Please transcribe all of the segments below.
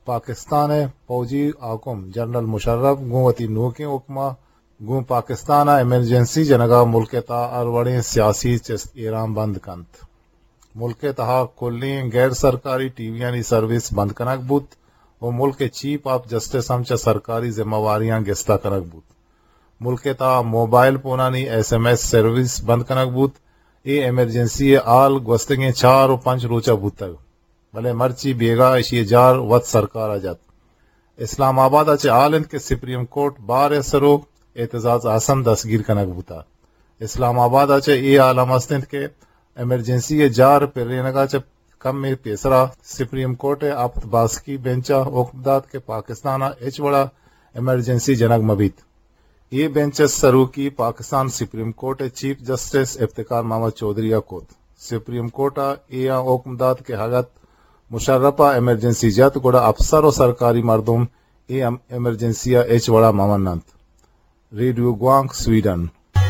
پاکستان فوجی حکم جنرل مشرف گوتی نوکی حکمہ گو پاکستان ایمرجنسی جنگا ملک تا اروڑی سیاسی چست ایران بند کنت ملک تہا کلی غیر سرکاری ٹی وی یعنی سروس بند کنک بود و ملک چیف آف جسٹس ہمچا سرکاری ذمہ واریاں گستا کنک بود ملک تا موبائل پونانی ایس ایم ایس سروس بند کنک بود ای ایمرجنسی آل گوستنگیں 4 و 5 روچا بودتا بھلے مرچی بیگا اشی جار وط سرکار آجات اسلام آباد اچھے آلند کے سپریم کورٹ بار سرو اعتزاز آسن دستگیر کنک بوتا اسلام آباد اچھے ای عالم استند کے ایمرجنسی جار پر رینگا چھ کم میں پیسرا سپریم کورٹ آپت باسکی بینچا حکمداد کے پاکستان ایچ وڑا ایمرجنسی جنگ مبیت یہ بینچ سرو کی Pakistan supreme court chief justice Iftikhar Muhammad Chaudhry کوت سپریم کورٹ ای حکمداد کے حالت مشرفہ ایمرجنسی جت گوڑا افسر و سرکاری مردم ای ایمرجنسی ایچ وڑا مامنانت ریڈیو گوانگ سویڈن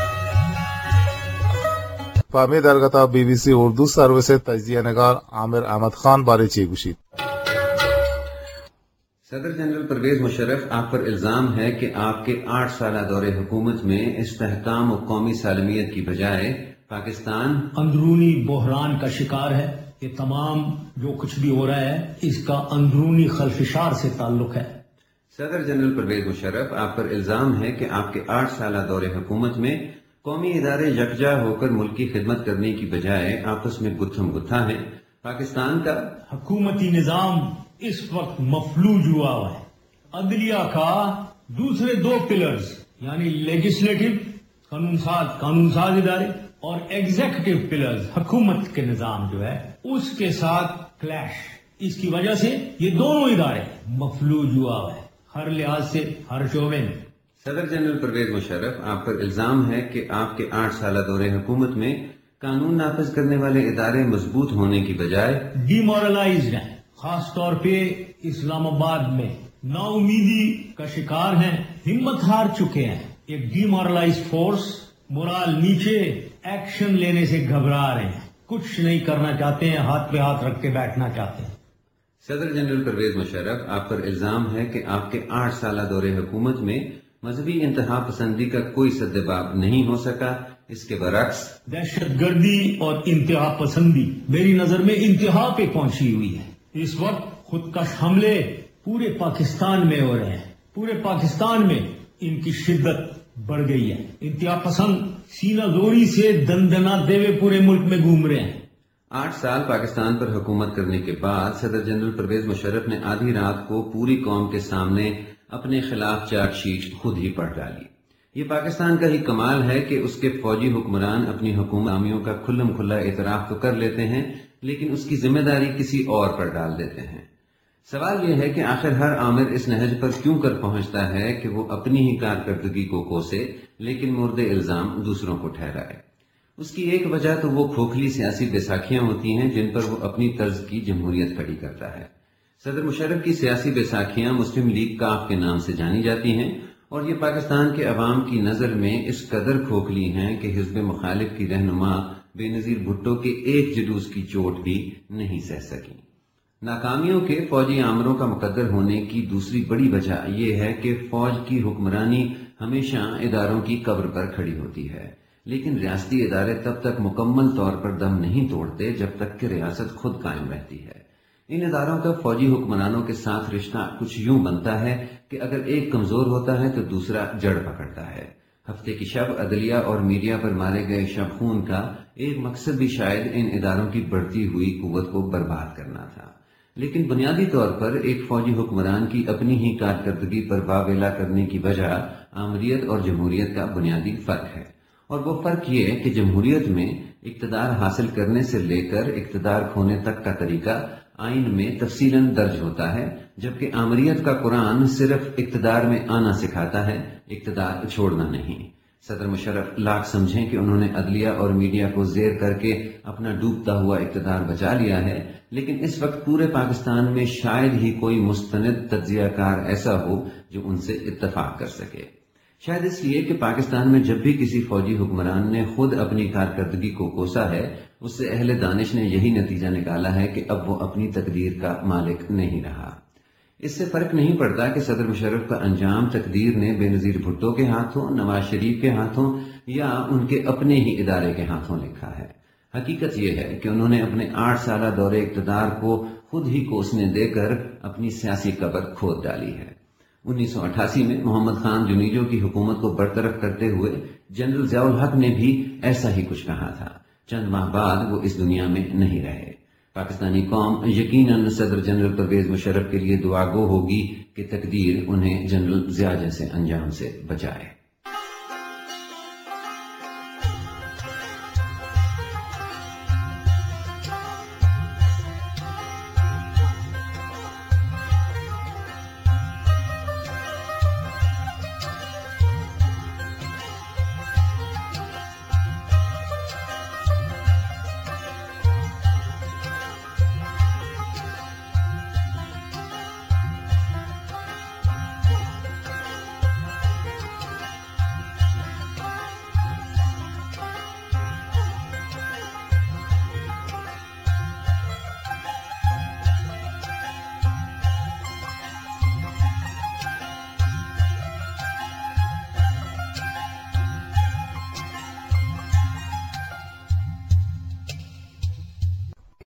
فامی درگتا B B C Urdu service تجزیہ نگار عامر احمد خان بارے چی گوشید صدر جنرل پرویز مشرف آپ پر الزام ہے کہ آپ کے 8 سالہ دور حکومت میں استحکام و قومی سالمیت کی بجائے پاکستان اندرونی بحران کا شکار ہے. یہ تمام جو کچھ بھی ہو رہا ہے اس کا اندرونی خلفشار سے تعلق ہے. صدر جنرل پرویز مشرف آپ پر الزام ہے کہ آپ کے 8 سالہ دور حکومت میں قومی ادارے یکجا ہو کر ملک کی خدمت کرنے کی بجائے آپس میں گتھم گتھا ہیں. پاکستان کا حکومتی نظام اس وقت مفلوج ہوا ہے. عدلیہ کا دوسرے 2 پلرز یعنی لیجسلیٹو قانون ساز ادارے اور ایگزیکٹو پلرز حکومت کے نظام جو ہے اس کے ساتھ کلیش. اس کی وجہ سے یہ دونوں ادارے مفلوج ہوا ہے ہر لحاظ سے ہر شعبے میں. صدر جنرل پرویز مشرف آپ پر الزام ہے کہ آپ کے 8 سالہ دور حکومت میں قانون نافذ کرنے والے ادارے مضبوط ہونے کی بجائے ڈی مورلائزڈ ہیں. خاص طور پہ اسلام آباد میں نا امیدی کا شکار ہیں, ہمت ہار چکے ہیں. ایک ڈی مورلائزڈ فورس مورال نیچے ایکشن لینے سے گھبرا رہے ہیں, کچھ نہیں کرنا چاہتے ہیں, ہاتھ پہ ہاتھ رکھ کے بیٹھنا چاہتے ہیں. صدر جنرل پرویز مشرف آپ پر الزام ہے کہ آپ کے 8 سالہ دور حکومت میں مذہبی انتہا پسندی کا کوئی سدباب نہیں ہو سکا. اس کے برعکس دہشت گردی اور انتہا پسندی میری نظر میں انتہا پہ پہنچی ہوئی ہے. اس وقت خودکش حملے پورے پاکستان میں ہو رہے ہیں. پورے پاکستان میں ان کی شدت بڑھ گئی ہے. انتہا پسند سینہ زوری سے دندناتے ہوئے پورے ملک میں گھوم رہے ہیں. 8 سال پاکستان پر حکومت کرنے کے بعد صدر جنرل پرویز مشرف نے آدھی رات کو پوری قوم کے سامنے اپنے خلاف چارج شیٹ خود ہی پڑھ ڈالی. یہ پاکستان کا ہی کمال ہے کہ اس کے فوجی حکمران اپنی حکومت عامیوں کا کھلم کھلا اعتراف تو کر لیتے ہیں لیکن اس کی ذمہ داری کسی اور پر ڈال دیتے ہیں. سوال یہ ہے کہ آخر ہر عامر اس نہج پر کیوں کر پہنچتا ہے کہ وہ اپنی ہی کارکردگی کو کوسے لیکن مورد الزام دوسروں کو ٹھہرائے. اس کی ایک وجہ تو وہ کھوکھلی سیاسی بیساکھیاں ہوتی ہیں جن پر وہ اپنی طرز کی جمہوریت کھڑی کرتا ہے. صدر مشرف کی سیاسی بیساکھیاں مسلم لیگ کاف کے نام سے جانی جاتی ہیں اور یہ پاکستان کے عوام کی نظر میں اس قدر کھوکھلی ہیں کہ حزب مخالف کی رہنما بے نظیر بھٹو کے ایک جلوس کی چوٹ بھی نہیں سہ سکی. ناکامیوں کے فوجی آمروں کا مقدر ہونے کی دوسری بڑی وجہ یہ ہے کہ فوج کی حکمرانی ہمیشہ اداروں کی قبر پر کھڑی ہوتی ہے لیکن ریاستی ادارے تب تک مکمل طور پر دم نہیں توڑتے جب تک کہ ریاست خود قائم رہتی ہے. ان اداروں کا فوجی حکمرانوں کے ساتھ رشتہ کچھ یوں بنتا ہے کہ اگر ایک کمزور ہوتا ہے تو دوسرا جڑ پکڑتا ہے. ہفتے کی شب عدلیہ اور میڈیا پر مارے گئے شب خون کا ایک مقصد بھی شاید ان اداروں کی بڑھتی ہوئی قوت کو برباد کرنا تھا. لیکن بنیادی طور پر ایک فوجی حکمران کی اپنی ہی کارکردگی پر واویلا کرنے کی وجہ آمریت اور جمہوریت کا بنیادی فرق ہے. اور وہ فرق یہ ہے کہ جمہوریت میں اقتدار حاصل کرنے سے لے کر اقتدار کھونے تک کا طریقہ آئین میں تفصیلاً درج ہوتا ہے جبکہ آمریت کا قرآن صرف اقتدار میں آنا سکھاتا ہے, اقتدار چھوڑنا نہیں. صدر مشرف لاکھ سمجھیں کہ انہوں نے عدلیہ اور میڈیا کو زیر کر کے اپنا ڈوبتا ہوا اقتدار بچا لیا ہے لیکن اس وقت پورے پاکستان میں شاید ہی کوئی مستند تجزیہ کار ایسا ہو جو ان سے اتفاق کر سکے. شاید اس لیے کہ پاکستان میں جب بھی کسی فوجی حکمران نے خود اپنی کارکردگی کو کوسا ہے اس سے اہل دانش نے یہی نتیجہ نکالا ہے کہ اب وہ اپنی تقدیر کا مالک نہیں رہا. اس سے فرق نہیں پڑتا کہ صدر مشرف کا انجام تقدیر نے بے نظیر بھٹو کے ہاتھوں، نواز شریف کے ہاتھوں یا ان کے اپنے ہی ادارے کے ہاتھوں لکھا ہے۔ حقیقت یہ ہے کہ انہوں نے اپنے 8 سالہ دور اقتدار کو خود ہی کوسنے دے کر اپنی سیاسی قبر کھود ڈالی ہے۔ 1988 میں محمد خان جنیجو کی حکومت کو برطرف کرتے ہوئے جنرل ضیاء الحق نے بھی ایسا ہی کچھ کہا تھا۔ چند ماہ بعد وہ اس دنیا میں نہیں رہے۔ پاکستانی قوم یقیناً صدر جنرل پرویز مشرف کے لیے دعا گو ہوگی کہ تقدیر انہیں جنرل ضیاء جیسے انجام سے بچائے۔